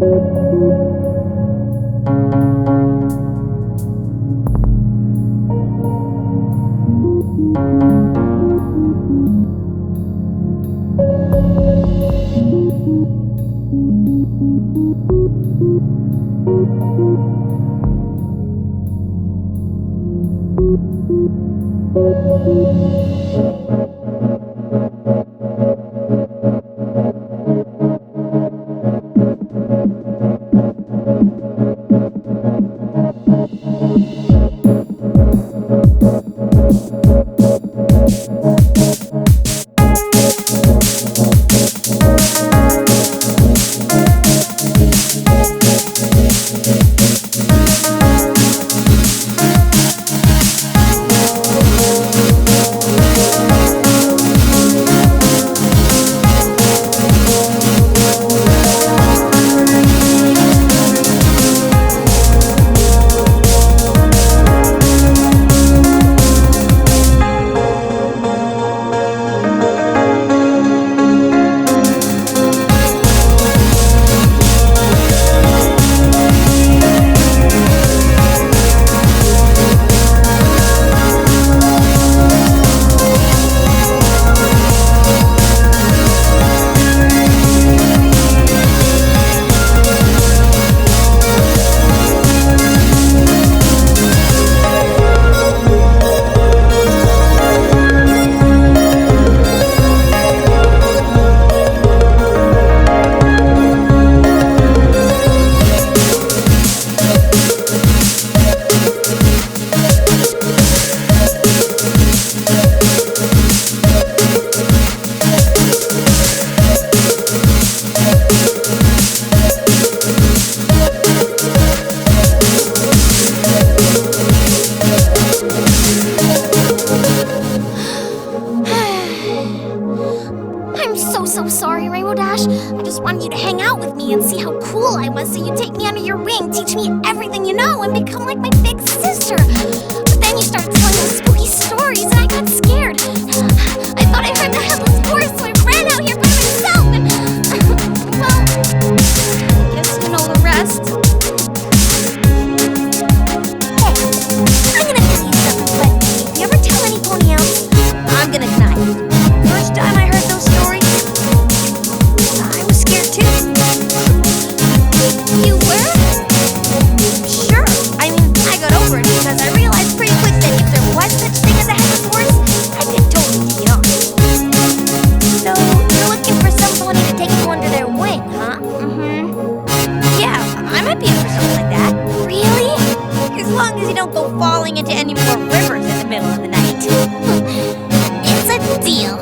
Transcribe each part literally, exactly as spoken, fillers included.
so sorry, Rainbow Dash. I just wanted you to hang out with me and see how cool I was, so you take me under your wing, teach me everything you know, and become like my big sister. But then you started telling those spooky stories, and I got scared. I thought I heard the headless horse, so I ran out here by myself, and... well, I guess you know the rest. Hey, I'm gonna tell you something, but if you ever tell anybody else, I'm gonna deny it. First time I heard those stories, I was scared too. You were? Sure. I mean, I got over it because I realized pretty quick that if there was such thing as a headless horse, I could totally take it on. So, you're looking for somebody to take you under their wing, huh? Mm-hmm. Yeah, I might be up for something like that. Really? As long as you don't go falling into any more rivers in the middle of the night. It's a deal.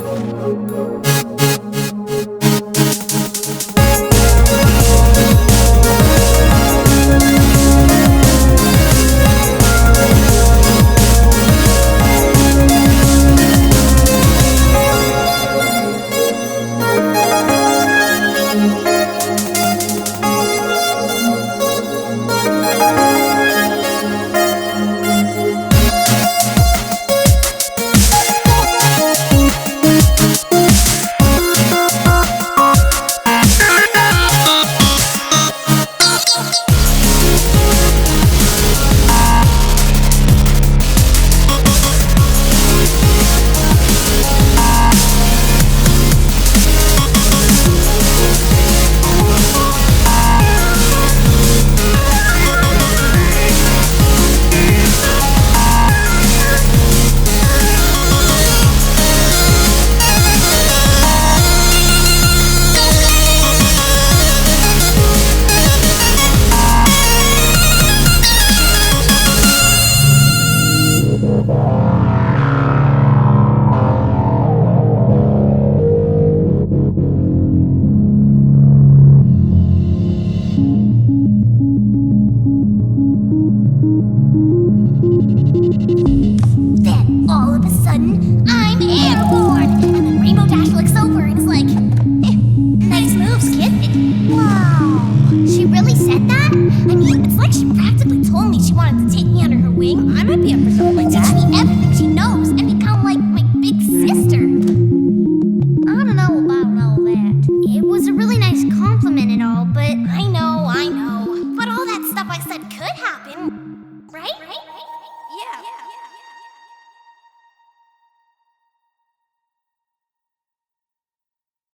Then, all of a sudden, I'm airborne! And then Rainbow Dash looks over and is like, eh, nice moves, kid. Wow. She really said that? I mean, it's like she practically told me she wanted to take me under her wing. I might be up for something like that. Teach me everything she knows and become like my big sister. I don't know about all that. It was a really nice compliment and all, but I know right? Yeah.